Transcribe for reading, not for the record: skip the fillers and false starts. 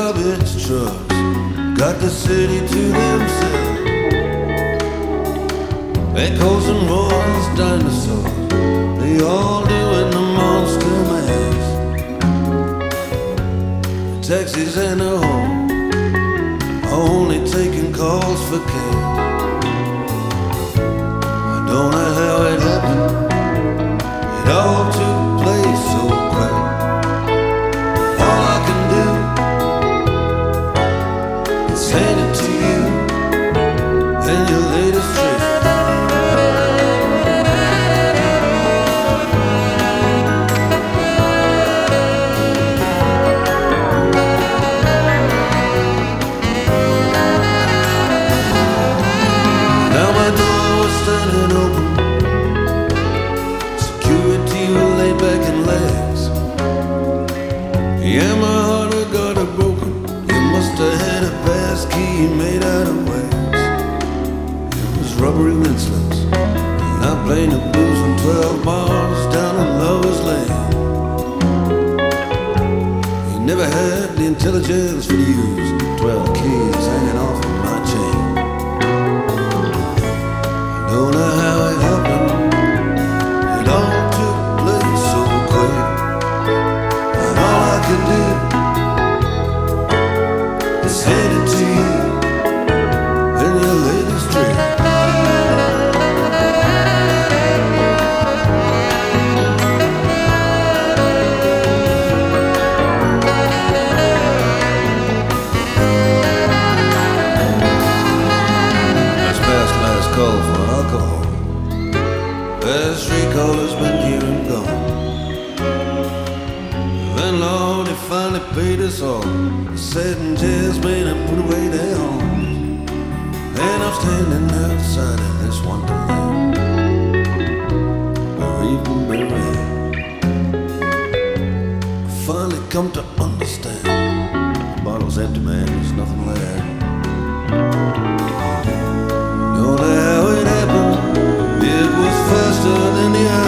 garbage trucks got the city to themselves. Echoes and roars, dinosaurs, they all doing the monster mash. Taxis and the home are only taking calls for cash. I don't know how it happened. It all took place so quick. All I can do is hand it to you and your latest trick. Now my door was standing open. Security were laid back in legs. Yeah, my heart had got it broken. You must have had a pass key made out of wax. It was rubbery rinselets, and I played the blues on 12 bars down in Lover's Lane. He never had the intelligence for the use 12 keys hanging off of my chain. I don't know how it happened. It all took place so quick. And all I can do is hand it to you and your latest trick. That's past last call for alcohol. Last recall has been here and gone. Then Lord, he finally paid us all. He said and Jasmine and put away their homes. And I'm standing outside of this wonderland, where even buried I finally come to understand. The bottle's empty, man, there's nothing left. Don't know how it happened. It was faster than the eye